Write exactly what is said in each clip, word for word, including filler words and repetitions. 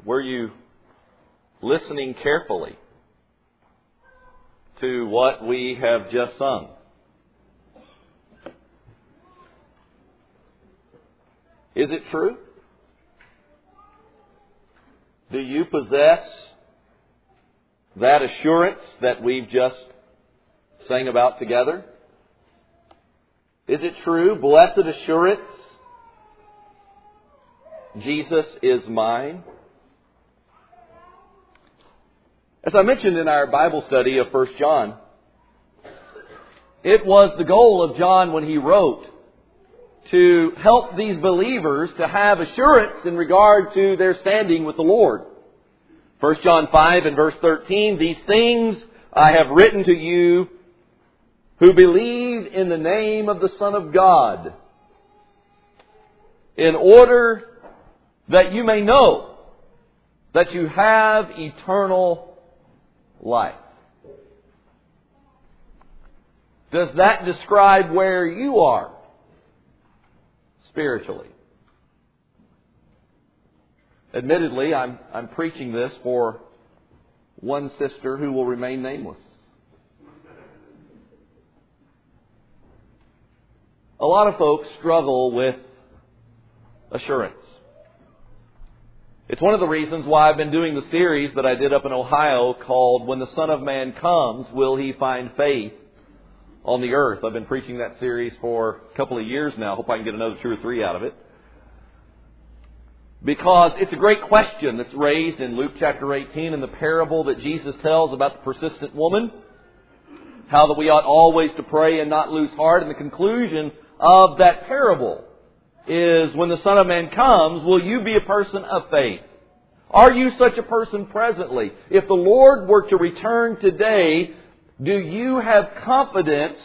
Were you listening carefully to what we have just sung? Is it true? Do you possess that assurance that we've just sang about together? Is it true? Blessed assurance, Jesus is mine. As I mentioned in our Bible study of First John, it was the goal of John when he wrote to help these believers to have assurance in regard to their standing with the Lord. First John five and verse thirteen, these things I have written to you who believe in the name of the Son of God, in order that you may know that you have eternal life. Does that describe where you are spiritually? Admittedly, I'm, I'm preaching this for one sister who will remain nameless. A lot of folks struggle with assurance. It's one of the reasons why I've been doing the series that I did up in Ohio called When the Son of Man Comes, Will He Find Faith on the Earth? I've been preaching that series for a couple of years now. Hope I can get another two or three out of it. Because it's a great question that's raised in Luke chapter eighteen in the parable that Jesus tells about the persistent woman. How that we ought always to pray and not lose heart. And the conclusion of that parable is, when the Son of Man comes, will you be a person of faith? Are you such a person presently? If the Lord were to return today, do you have confidence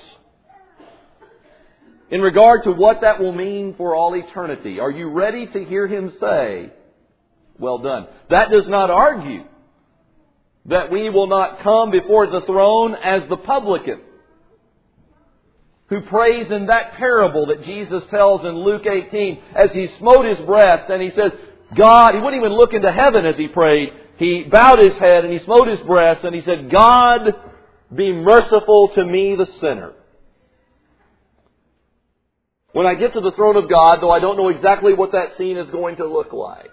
in regard to what that will mean for all eternity? Are you ready to hear Him say, well done? That does not argue that we will not come before the throne as the publican who prays in that parable that Jesus tells in Luke eighteen as he smote his breast and he says, God, he wouldn't even look into heaven as he prayed. He bowed his head and he smote his breast and he said, God, be merciful to me, the sinner. When I get to the throne of God, though I don't know exactly what that scene is going to look like,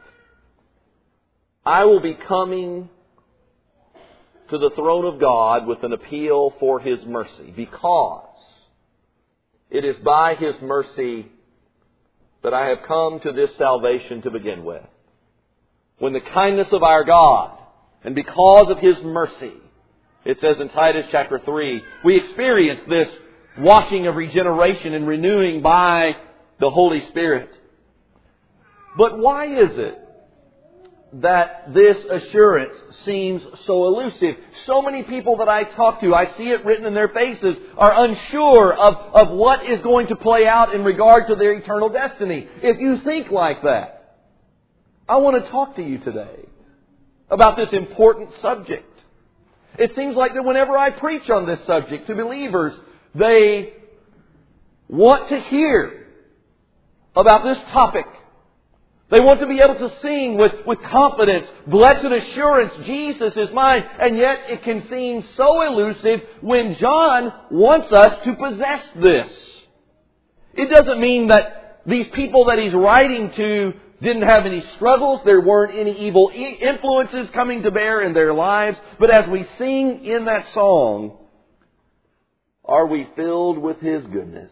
I will be coming to the throne of God with an appeal for His mercy, because it is by His mercy that I have come to this salvation to begin with. When the kindness of our God, and because of His mercy, it says in Titus chapter three, we experience this washing of regeneration and renewing by the Holy Spirit. But why is it that this assurance seems so elusive? So many people that I talk to, I see it written in their faces, are unsure of, of what is going to play out in regard to their eternal destiny. If you think like that, I want to talk to you today about this important subject. It seems like that whenever I preach on this subject to believers, they want to hear about this topic. They want to be able to sing with, with confidence, blessed assurance, Jesus is mine. And yet it can seem so elusive when John wants us to possess this. It doesn't mean that these people that he's writing to didn't have any struggles. There weren't any evil influences coming to bear in their lives. But as we sing in that song, are we filled with His goodness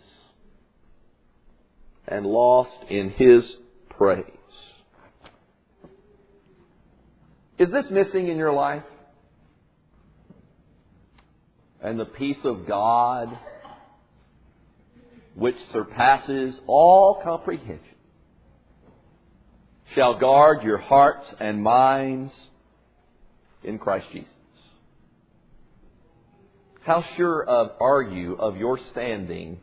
and lost in His praise? Is this missing in your life? And the peace of God, which surpasses all comprehension, shall guard your hearts and minds in Christ Jesus. How sure of are you of your standing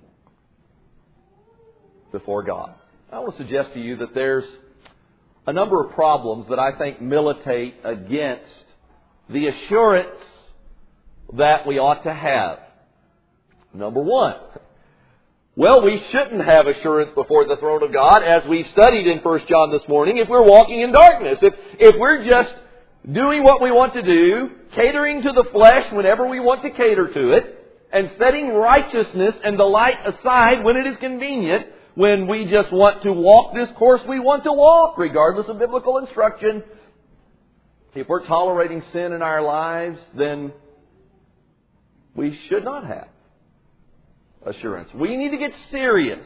before God? I want to suggest to you that there's a number of problems that I think militate against the assurance that we ought to have. Number one, Well, we shouldn't have assurance before the throne of God, as we studied in First John this morning, if we're walking in darkness. If, if we're just doing what we want to do, catering to the flesh whenever we want to cater to it, and setting righteousness and the light aside when it is convenient, when we just want to walk this course we want to walk, regardless of biblical instruction. If we're tolerating sin in our lives, then we should not have assurance. We need to get serious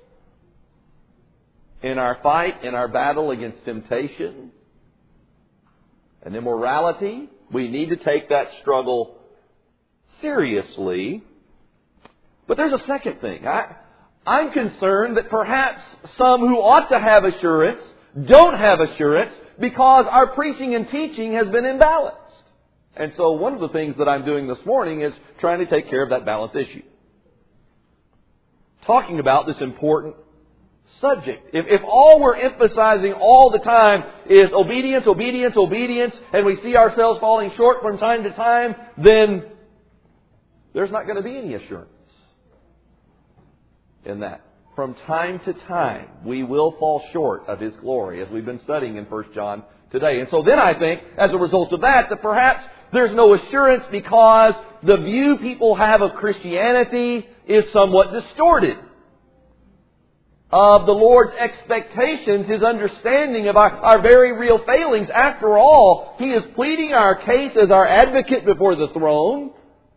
in our fight, in our battle against temptation and immorality. We need to take that struggle seriously. But there's a second thing. I, I'm concerned that perhaps some who ought to have assurance don't have assurance because our preaching and teaching has been imbalanced. And so one of the things that I'm doing this morning is trying to take care of that balance issue. Talking about this important subject. If, if all we're emphasizing all the time is obedience, obedience, obedience, and we see ourselves falling short from time to time, then there's not going to be any assurance in that. From time to time, we will fall short of His glory, as we've been studying in First John today. And so then I think, as a result of that, that perhaps there's no assurance because the view people have of Christianity is somewhat distorted. Of the Lord's expectations, His understanding of our, our very real failings. After all, He is pleading our case as our advocate before the throne.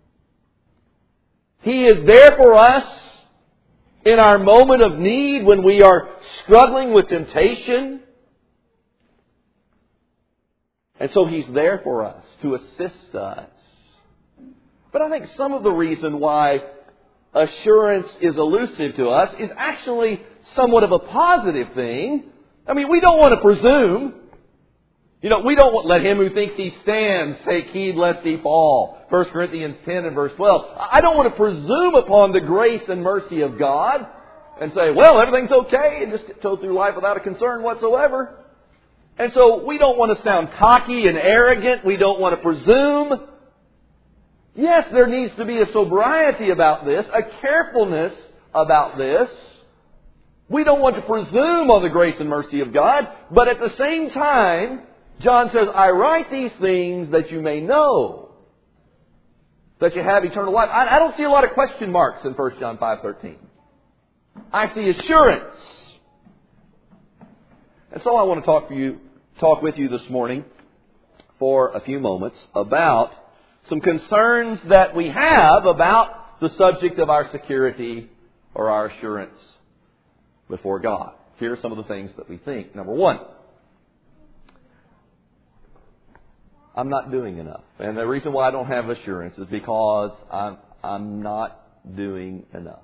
He is there for us in our moment of need when we are struggling with temptation. And so He's there for us to assist us. But I think some of the reason why assurance is elusive to us is actually somewhat of a positive thing. I mean, we don't want to presume. You know, we don't want, let him who thinks he stands take heed lest he fall. First Corinthians ten and verse twelve. I don't want to presume upon the grace and mercy of God and say, well, everything's okay, and just go through life without a concern whatsoever. And so we don't want to sound cocky and arrogant. We don't want to presume. Yes, there needs to be a sobriety about this, a carefulness about this. We don't want to presume on the grace and mercy of God, but at the same time, John says, I write these things that you may know that you have eternal life. I, I don't see a lot of question marks in First John five thirteen. I see assurance. And so I want to talk for you, talk with you this morning for a few moments about some concerns that we have about the subject of our security or our assurance before God. Here are some of the things that we think. Number one, I'm not doing enough. And the reason why I don't have assurance is because I'm, I'm not doing enough.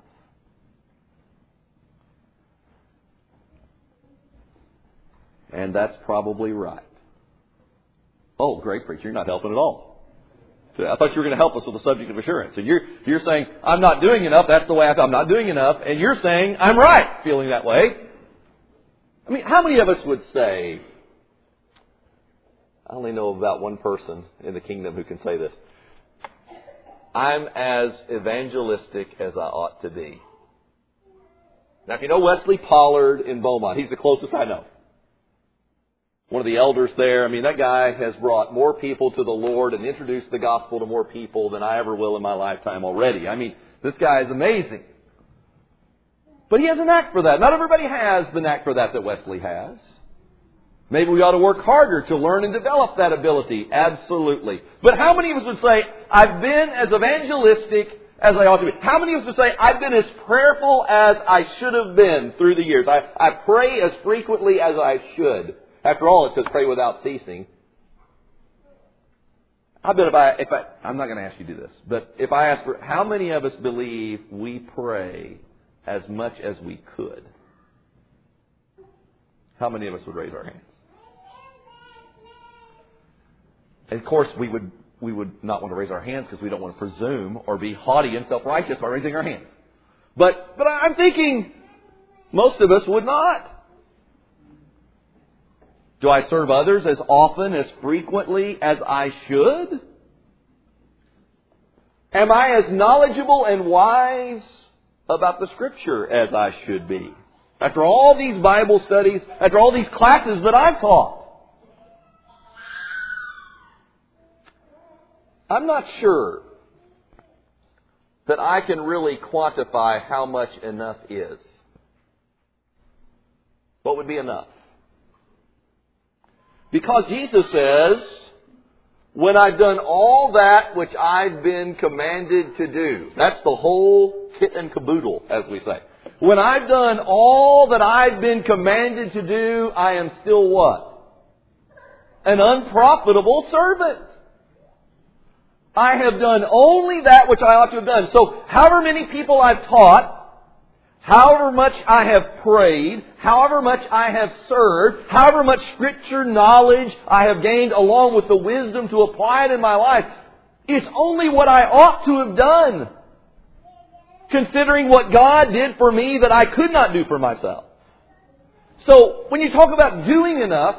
And that's probably right. Oh, great preacher, you're not helping at all. I thought you were going to help us with the subject of assurance. And you're, you're saying, I'm not doing enough. That's the way I thought. I'm not doing enough. And you're saying, I'm right, feeling that way. I mean, how many of us would say, I only know about one person in the kingdom who can say this, I'm as evangelistic as I ought to be. Now, if you know Wesley Pollard in Beaumont, he's the closest I know. One of the elders there. I mean, that guy has brought more people to the Lord and introduced the gospel to more people than I ever will in my lifetime already. I mean, this guy is amazing. But he has a knack for that. Not everybody has the knack for that that Wesley has. Maybe we ought to work harder to learn and develop that ability. Absolutely. But how many of us would say, I've been as evangelistic as I ought to be? How many of us would say, I've been as prayerful as I should have been through the years? I, I pray as frequently as I should. After all, it says pray without ceasing. I bet if I, if I, I'm not going to ask you to do this, but if I ask for, how many of us believe we pray as much as we could? How many of us would raise our hands? And of course, we would, we would not want to raise our hands because we don't want to presume or be haughty and self-righteous by raising our hands. But, but I'm thinking most of us would not. Do I serve others as often, as frequently as I should? Am I as knowledgeable and wise about the Scripture as I should be. After all these Bible studies, after all these classes that I've taught. I'm not sure that I can really quantify how much enough is. What would be enough? Because Jesus says, when I've done all that which I've been commanded to do. That's the whole kit and caboodle, as we say. When I've done all that I've been commanded to do, I am still what? An unprofitable servant. I have done only that which I ought to have done. So, however many people I've taught, however much I have prayed, however much I have served, however much Scripture knowledge I have gained along with the wisdom to apply it in my life, it's only what I ought to have done. Considering what God did for me that I could not do for myself. So, when you talk about doing enough,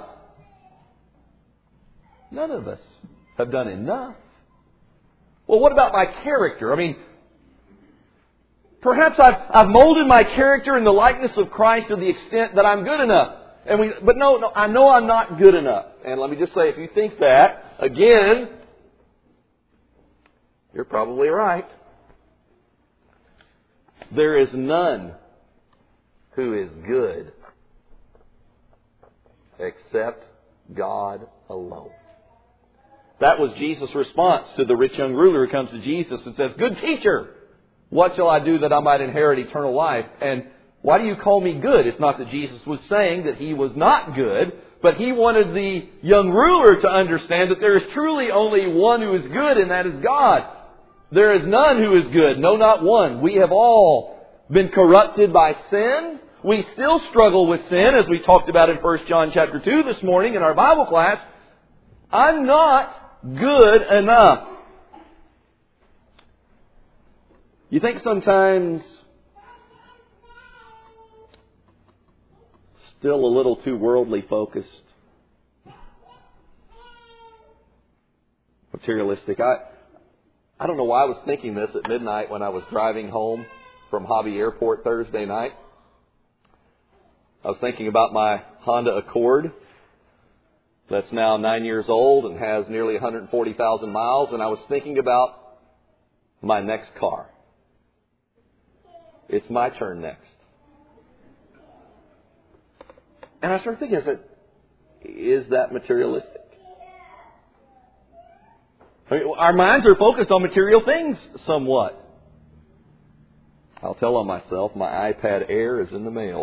none of us have done enough. Well, what about my character? I mean, perhaps I've, I've molded my character in the likeness of Christ to the extent that I'm good enough. And we, but no, no, I know I'm not good enough. And let me just say, if you think that, again, you're probably right. There is none who is good except God alone. That was Jesus' response to the rich young ruler who comes to Jesus and says, "Good teacher, what shall I do that I might inherit eternal life?" And why do you call me good? It's not that Jesus was saying that he was not good, but he wanted the young ruler to understand that there is truly only one who is good, and that is God. There is none who is good, no, not one. We have all been corrupted by sin. We still struggle with sin, as we talked about in First John chapter two this morning in our Bible class. I'm not good enough. You think sometimes still a little too worldly focused, materialistic. I I don't know why I was thinking this at midnight when I was driving home from Hobby Airport Thursday night. I was thinking about my Honda Accord that's now nine years old and has nearly one hundred forty thousand miles, and I was thinking about my next car. It's my turn next. And I started thinking, I said, is that materialistic? I mean, our minds are focused on material things somewhat. I'll tell on myself, my iPad Air is in the mail.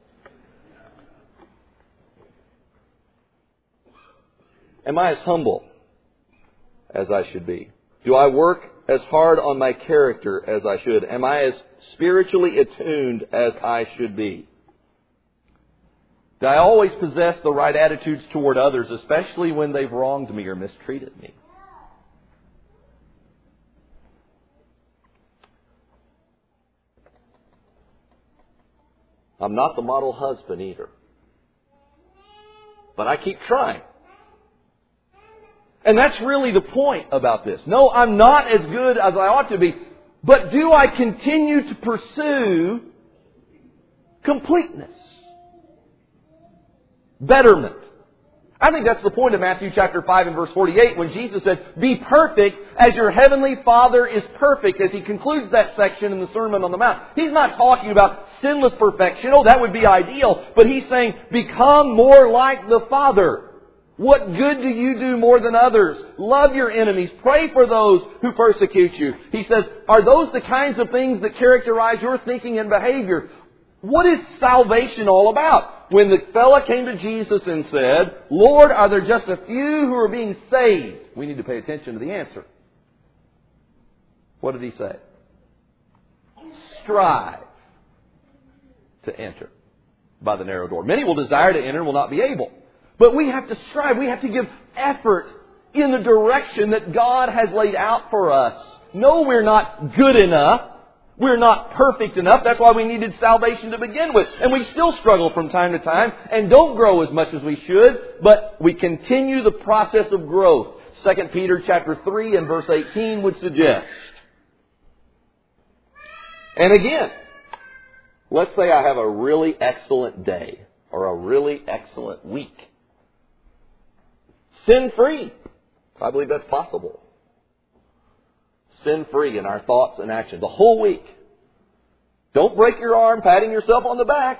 Am I as humble as I should be? Do I work as hard on my character as I should? Am I as spiritually attuned as I should be? Do I always possess the right attitudes toward others, especially when they've wronged me or mistreated me? I'm not the model husband either. But I keep trying. And that's really the point about this. No, I'm not as good as I ought to be. But do I continue to pursue completeness? Betterment. I think that's the point of Matthew chapter five and verse forty-eight when Jesus said, "Be perfect as your heavenly Father is perfect," as He concludes that section in the Sermon on the Mount. He's not talking about sinless perfection. Oh, that would be ideal. But He's saying, become more like the Father. What good do you do more than others? Love your enemies. Pray for those who persecute you. He says, are those the kinds of things that characterize your thinking and behavior? What is salvation all about? When the fella came to Jesus and said, "Lord, are there just a few who are being saved?" We need to pay attention to the answer. What did He say? Strive to enter by the narrow door. Many will desire to enter and will not be able. But we have to strive. We have to give effort in the direction that God has laid out for us. No, we're not good enough. We're not perfect enough. That's why we needed salvation to begin with. And we still struggle from time to time and don't grow as much as we should. But we continue the process of growth. Second Peter chapter three and verse eighteen would suggest. And again, Let's say I have a really excellent day or a really excellent week. Sin-free. I believe that's possible. Sin-free in our thoughts and actions. A whole week. Don't break your arm patting yourself on the back.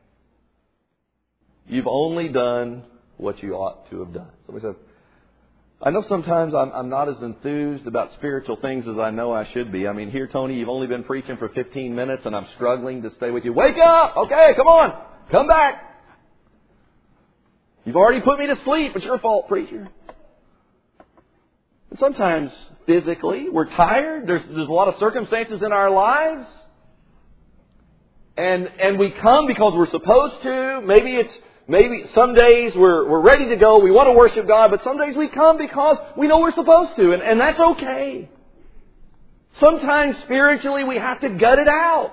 You've only done what you ought to have done. Somebody said, I know sometimes I'm, I'm not as enthused about spiritual things as I know I should be. I mean, here, Tony, you've only been preaching for fifteen minutes and I'm struggling to stay with you. Wake up! Okay, come on. Come back. You've already put me to sleep. It's your fault, preacher. And sometimes physically we're tired. There's, there's a lot of circumstances in our lives. And, and we come because we're supposed to. Maybe it's Maybe some days we're, we're ready to go. We want to worship God. But some days we come because we know we're supposed to. And, and that's okay. Sometimes spiritually we have to gut it out.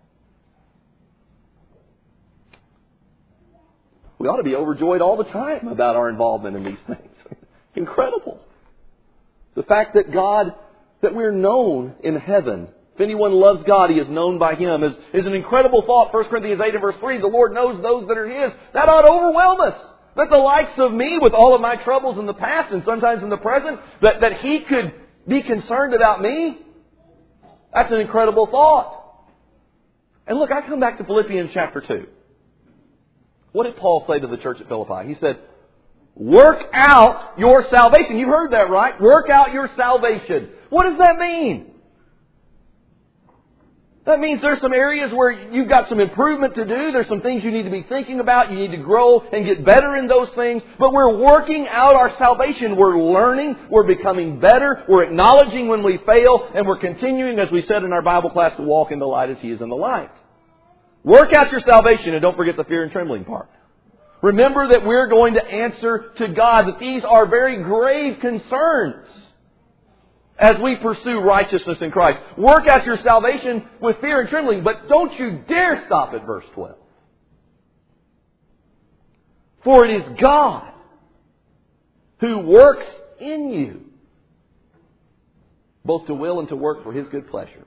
We ought to be overjoyed all the time about our involvement in these things. Incredible. The fact that God, that we're known in heaven. If anyone loves God, he is known by Him. Is, is an incredible thought. First Corinthians eight and verse three. The Lord knows those that are His. That ought to overwhelm us. That the likes of me, with all of my troubles in the past and sometimes in the present, that, that He could be concerned about me. That's an incredible thought. And look, I come back to Philippians chapter two. What did Paul say to the church at Philippi? He said, work out your salvation. You heard that right. Work out your salvation. What does that mean? That means there's some areas where you've got some improvement to do. There's some things you need to be thinking about. You need to grow and get better in those things. But we're working out our salvation. We're learning. We're becoming better. We're acknowledging when we fail. And we're continuing, as we said in our Bible class, to walk in the light as He is in the light. Work out your salvation, and don't forget the fear and trembling part. Remember that we're going to answer to God, that these are very grave concerns as we pursue righteousness in Christ. Work out your salvation with fear and trembling, but don't you dare stop at verse twelve. For it is God who works in you, both to will and to work for His good pleasure.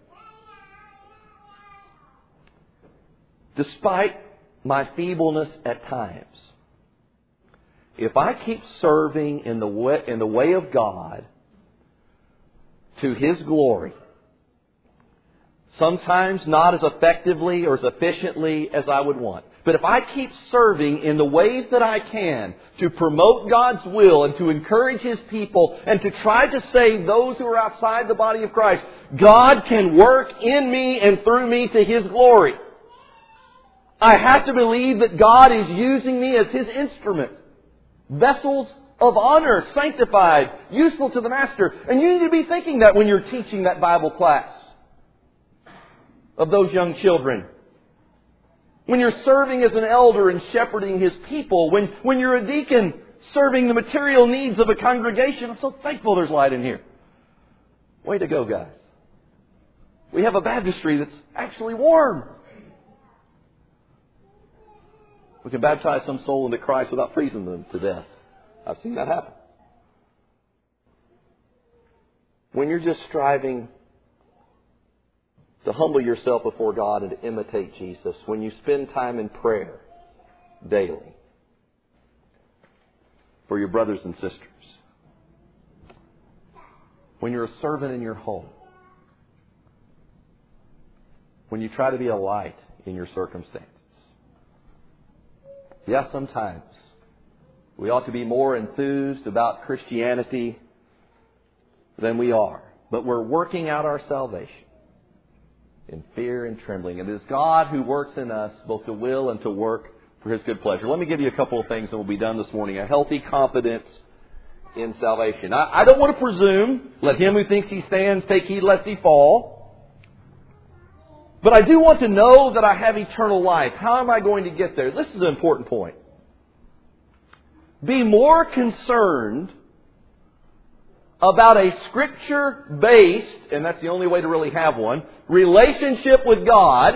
Despite my feebleness at times, if I keep serving in the way, in the way of God, to His glory, sometimes not as effectively or as efficiently as I would want. But if I keep serving in the ways that I can to promote God's will and to encourage His people and to try to save those who are outside the body of Christ, God can work in me and through me to His glory. I have to believe that God is using me as His instrument. Vessels of honor, sanctified, useful to the Master. And you need to be thinking that when you're teaching that Bible class of those young children. When you're serving as an elder and shepherding His people. When, when you're a deacon serving the material needs of a congregation. I'm so thankful there's light in here. Way to go, guys. We have a baptistry that's actually warm. We can baptize some soul into Christ without freezing them to death. I've seen that happen. When you're just striving to humble yourself before God and to imitate Jesus, when you spend time in prayer daily for your brothers and sisters, when you're a servant in your home, when you try to be a light in your circumstances, yes, sometimes we ought to be more enthused about Christianity than we are. But we're working out our salvation in fear and trembling. And it is God who works in us both to will and to work for His good pleasure. Let me give you a couple of things and we'll be done this morning. A healthy confidence in salvation. I, I don't want to presume. Let him who thinks he stands take heed lest he fall. But I do want to know that I have eternal life. How am I going to get there? This is an important point. Be more concerned about a Scripture-based, and that's the only way to really have one, relationship with God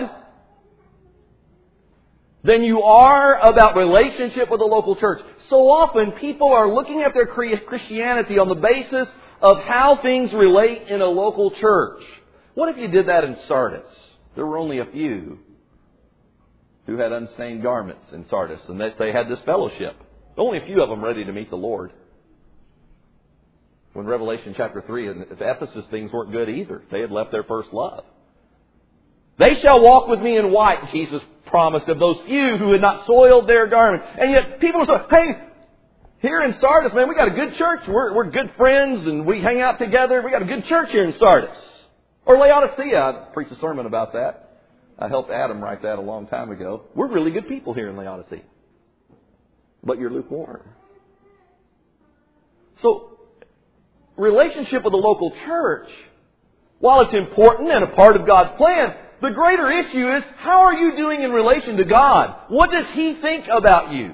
than you are about relationship with the local church. So often people are looking at their Christianity on the basis of how things relate in a local church. What if you did that in Sardis? There were only a few who had unstained garments in Sardis, and that they had this fellowship. Only a few of them ready to meet the Lord. When Revelation chapter three, in Ephesus, things weren't good either. They had left their first love. They shall walk with me in white, Jesus promised, of those few who had not soiled their garments. And yet people are saying, hey, here in Sardis, man, we got a good church. We're, we're good friends and we hang out together. We got a good church here in Sardis. Or Laodicea. I preached a sermon about that. I helped Adam write that a long time ago. We're really good people here in Laodicea. But you're lukewarm. So, relationship with the local church, while it's important and a part of God's plan, the greater issue is, how are you doing in relation to God? What does He think about you?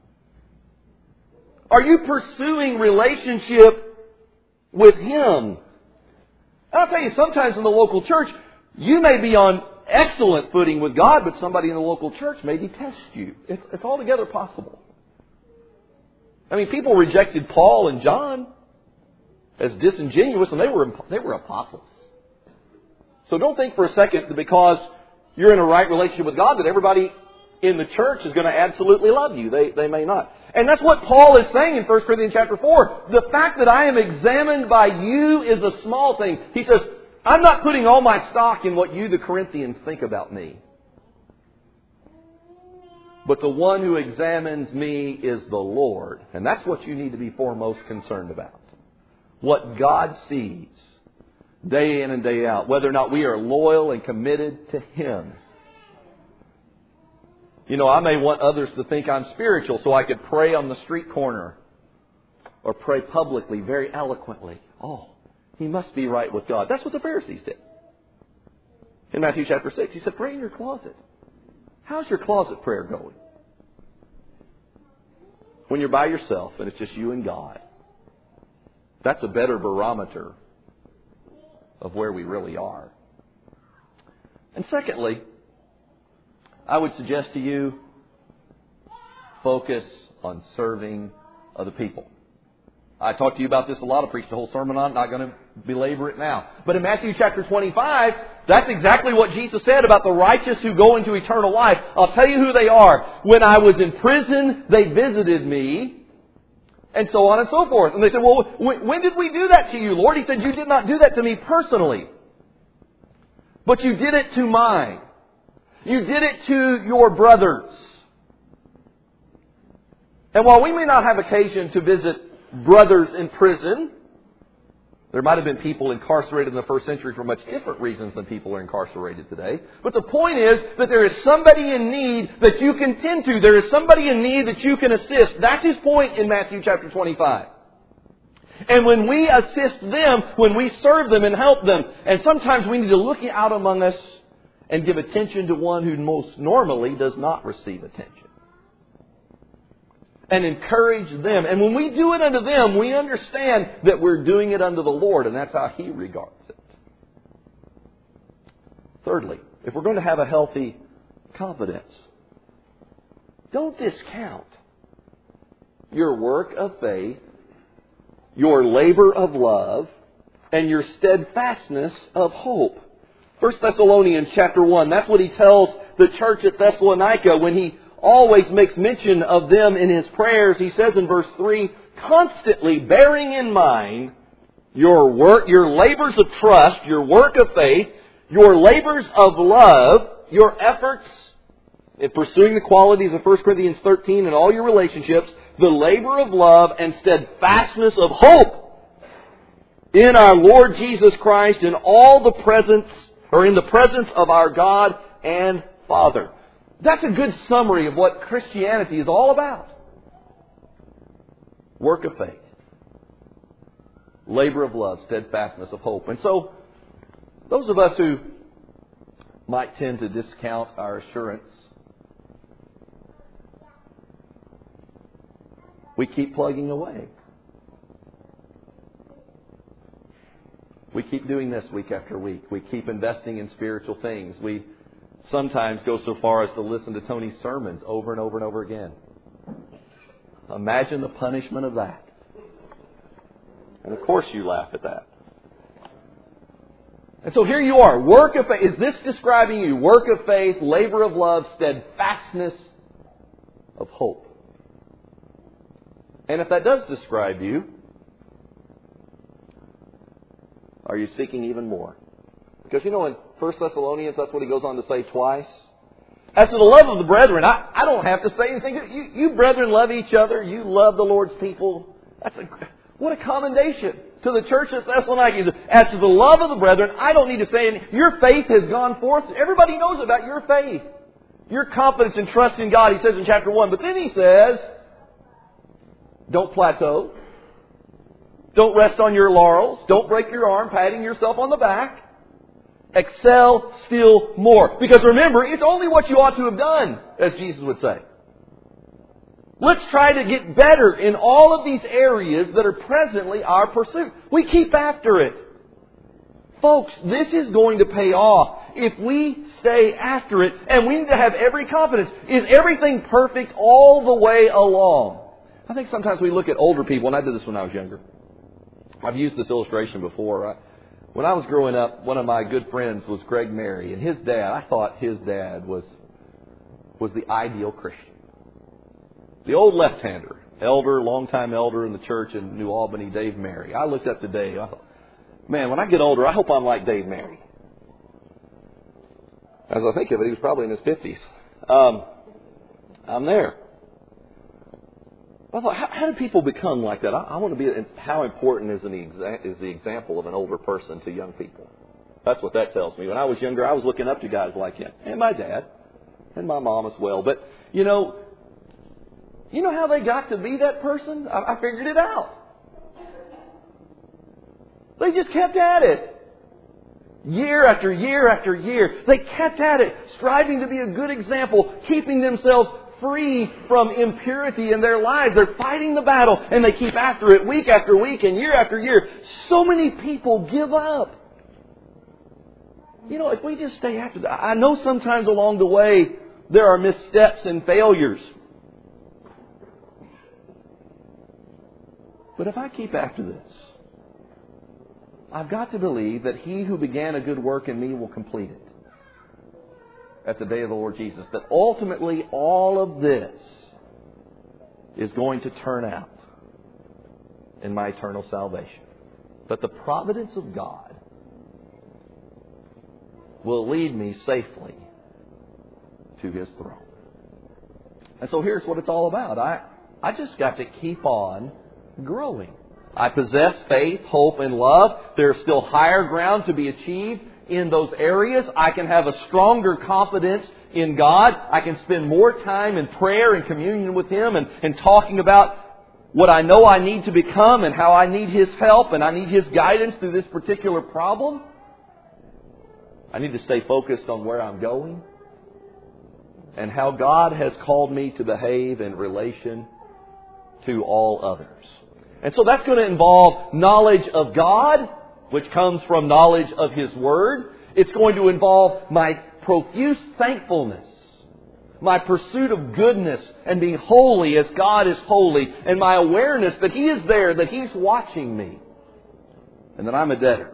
Are you pursuing relationship with Him? And I'll tell you, sometimes in the local church, you may be on excellent footing with God, but somebody in the local church may detest you. It's, it's altogether possible. I mean, people rejected Paul and John as disingenuous, and they were they were apostles. So don't think for a second that because you're in a right relationship with God that everybody in the church is going to absolutely love you. They they may not. And that's what Paul is saying in First Corinthians chapter four. The fact that I am examined by you is a small thing. He says, I'm not putting all my stock in what you, the Corinthians, think about me. But the one who examines me is the Lord. And that's what you need to be foremost concerned about. What God sees day in and day out. Whether or not we are loyal and committed to Him. You know, I may want others to think I'm spiritual so I could pray on the street corner. Or pray publicly, very eloquently. Oh, he must be right with God. That's what the Pharisees did. In Matthew chapter six, He said, pray in your closet. How's your closet prayer going? When you're by yourself and it's just you and God. That's a better barometer of where we really are. And secondly, I would suggest to you, focus on serving other people. I talked to you about this a lot. I preached a whole sermon on it. Not going to belabor it now. But in Matthew chapter twenty-five, that's exactly what Jesus said about the righteous who go into eternal life. I'll tell you who they are. When I was in prison, they visited me. And so on and so forth. And they said, well, when did we do that to you, Lord? He said, you did not do that to me personally. But you did it to mine. You did it to your brothers. And while we may not have occasion to visit brothers in prison, there might have been people incarcerated in the first century for much different reasons than people are incarcerated today. But the point is that there is somebody in need that you can tend to. There is somebody in need that you can assist. That's his point in Matthew chapter twenty-five. And when we assist them, when we serve them and help them, and sometimes we need to look out among us and give attention to one who most normally does not receive attention. And encourage them. And when we do it unto them, we understand that we're doing it unto the Lord, and that's how He regards it. Thirdly, if we're going to have a healthy confidence, don't discount your work of faith, your labor of love, and your steadfastness of hope. First Thessalonians chapter one, that's what he tells the church at Thessalonica when he always makes mention of them in his prayers. He says in verse three, constantly bearing in mind your work, your labors of trust, your work of faith, your labors of love, your efforts in pursuing the qualities of First Corinthians thirteen in all your relationships, the labor of love and steadfastness of hope in our Lord Jesus Christ in all the presence, or in the presence of our God and Father. That's a good summary of what Christianity is all about. Work of faith. Labor of love. Steadfastness of hope. And so, those of us who might tend to discount our assurance, we keep plugging away. We keep doing this week after week. We keep investing in spiritual things. We sometimes go so far as to listen to Tony's sermons over and over and over again. Imagine the punishment of that. And of course you laugh at that. And so here you are, work of faith. Is this describing you? Work of faith, labor of love, steadfastness of hope. And if that does describe you, are you seeking even more? Because you know in First Thessalonians, that's what he goes on to say twice. As to the love of the brethren, I, I don't have to say anything. You, you brethren love each other. You love the Lord's people. That's a, what a commendation to the church at Thessalonica. As to the love of the brethren, I don't need to say anything. Your faith has gone forth. Everybody knows about your faith. Your confidence and trust in God, he says in chapter one. But then he says, don't plateau. Don't rest on your laurels. Don't break your arm patting yourself on the back. Excel still more. Because remember, it's only what you ought to have done, as Jesus would say. Let's try to get better in all of these areas that are presently our pursuit. We keep after it. Folks, this is going to pay off if we stay after it. And we need to have every confidence. Is everything perfect all the way along? I think sometimes we look at older people, and I did this when I was younger. I've used this illustration before. I, when I was growing up, one of my good friends was Greg Mary, and his dad, I thought his dad was was the ideal Christian. The old left-hander, elder, longtime elder in the church in New Albany, Dave Mary. I looked up to Dave. I thought, man, when I get older, I hope I'm like Dave Mary. As I think of it, he was probably in his fifties. Um, I'm there. I thought, how, how do people become like that? I, I want to be. How important is, an exa- is the example of an older person to young people? That's what that tells me. When I was younger, I was looking up to guys like him, and my dad, and my mom as well. But you know, you know how they got to be that person? I, I figured it out. They just kept at it. Year after year after year, they kept at it, striving to be a good example, keeping themselves free from impurity in their lives. They're fighting the battle and they keep after it week after week and year after year. So many people give up. You know, if we just stay after that, I know sometimes along the way there are missteps and failures. But if I keep after this, I've got to believe that He who began a good work in me will complete it at the day of the Lord Jesus. That ultimately all of this is going to turn out in my eternal salvation. But the providence of God will lead me safely to His throne. And so here's what it's all about. I, I just got to keep on growing. I possess faith, hope, and love. There's still higher ground to be achieved in those areas. I can have a stronger confidence in God. I can spend more time in prayer and communion with Him and, and talking about what I know I need to become and how I need His help and I need His guidance through this particular problem. I need to stay focused on where I'm going and how God has called me to behave in relation to all others. And so that's going to involve knowledge of God, which comes from knowledge of His Word. It's going to involve my profuse thankfulness, my pursuit of goodness and being holy as God is holy, and my awareness that He is there, that He's watching me, and that I'm a debtor.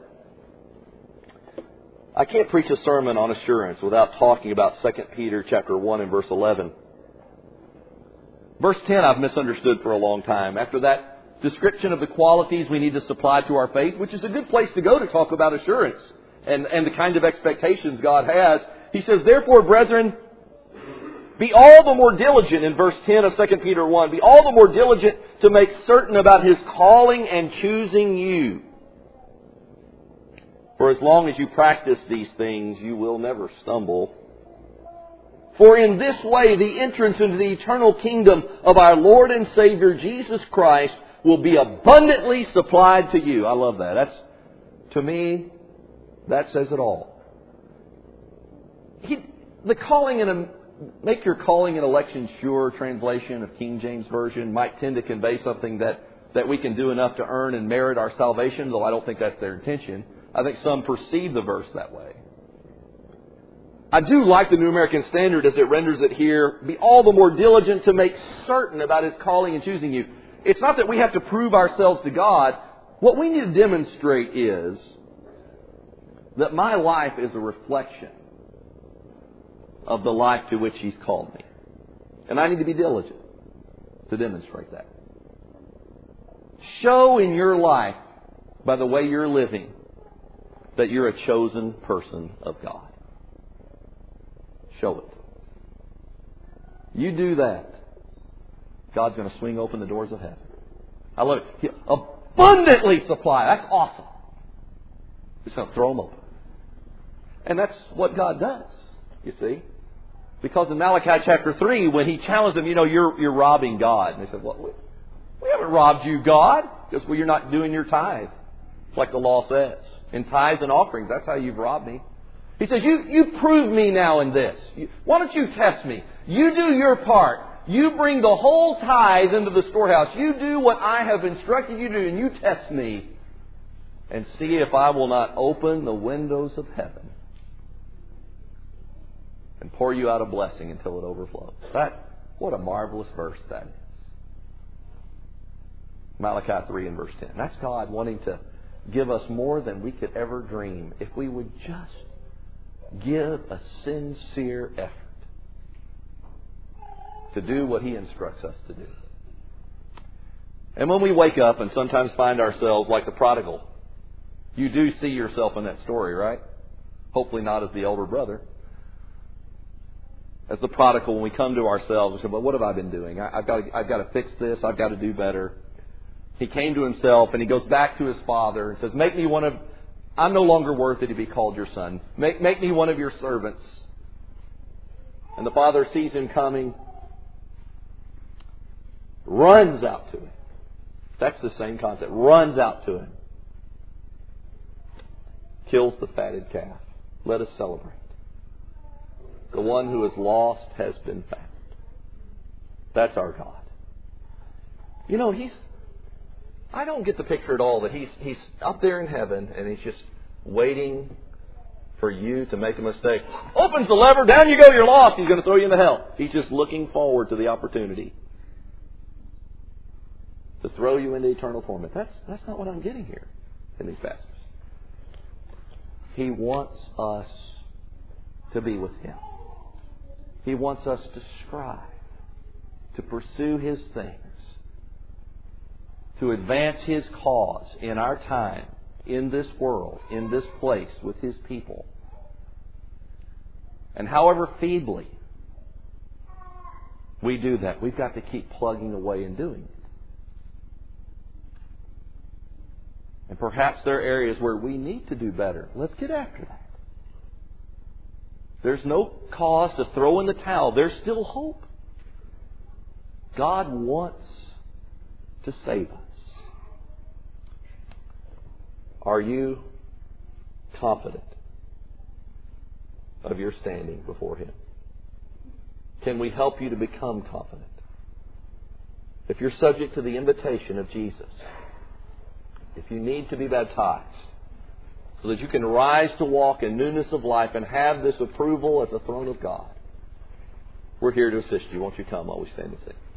I can't preach a sermon on assurance without talking about Second Peter chapter one and verse eleven. Verse ten I've misunderstood for a long time. After that description of the qualities we need to supply to our faith, which is a good place to go to talk about assurance and, and the kind of expectations God has. He says, therefore, brethren, be all the more diligent, in verse ten of Second Peter one, be all the more diligent to make certain about His calling and choosing you. For as long as you practice these things, you will never stumble. For in this way, the entrance into the eternal kingdom of our Lord and Savior Jesus Christ will be abundantly supplied to you. I love that. That's, to me, that says it all. He, the calling and make your calling and election sure translation of King James Version might tend to convey something that, that we can do enough to earn and merit our salvation, though I don't think that's their intention. I think some perceive the verse that way. I do like the New American Standard as it renders it here, be all the more diligent to make certain about His calling and choosing you. It's not that we have to prove ourselves to God. What we need to demonstrate is that my life is a reflection of the life to which He's called me. And I need to be diligent to demonstrate that. Show in your life, by the way you're living, that you're a chosen person of God. Show it. You do that, God's going to swing open the doors of heaven. I love it. He'll abundantly supply. That's awesome. He's going to throw them open. And that's what God does, you see. Because in Malachi chapter three, when He challenged them, you know, you're, you're robbing God. And they said, well, we, we haven't robbed you, God. Because well, you're not doing your tithe, like the law says. In tithes and offerings, that's how you've robbed me. He says, you, you prove me now in this. You, why don't you test me? You do your part. You bring the whole tithe into the storehouse. You do what I have instructed you to do, and you test me and see if I will not open the windows of heaven and pour you out a blessing until it overflows. That, what a marvelous verse that is. Malachi three and verse ten. That's God wanting to give us more than we could ever dream if we would just give a sincere effort to do what He instructs us to do. And when we wake up and sometimes find ourselves like the prodigal, you do see yourself in that story, right? Hopefully not as the elder brother. As the prodigal, when we come to ourselves and say, well, what have I been doing? I, I've got to, I've got to fix this. I've got to do better. He came to himself and he goes back to his father and says, make me one of, I'm no longer worthy to be called your son. Make, make me one of your servants. And the father sees him coming, runs out to him. That's the same concept. Runs out to him. Kills the fatted calf. Let us celebrate. The one who is lost has been found. That's our God. You know, He's... I don't get the picture at all that he's he's up there in heaven and He's just waiting for you to make a mistake. Opens the lever, down you go, you're lost. He's going to throw you into hell. He's just looking forward to the opportunity to throw you into eternal torment. That's that's not what I'm getting here in these passages. He wants us to be with Him. He wants us to strive, to pursue His things, to advance His cause in our time, in this world, in this place, with His people. And however feebly we do that, we've got to keep plugging away and doing it. And perhaps there are areas where we need to do better. Let's get after that. There's no cause to throw in the towel. There's still hope. God wants to save us. Are you confident of your standing before Him? Can we help you to become confident? If you're subject to the invitation of Jesus, if you need to be baptized so that you can rise to walk in newness of life and have this approval at the throne of God, we're here to assist you. Won't you come while we stand and sing?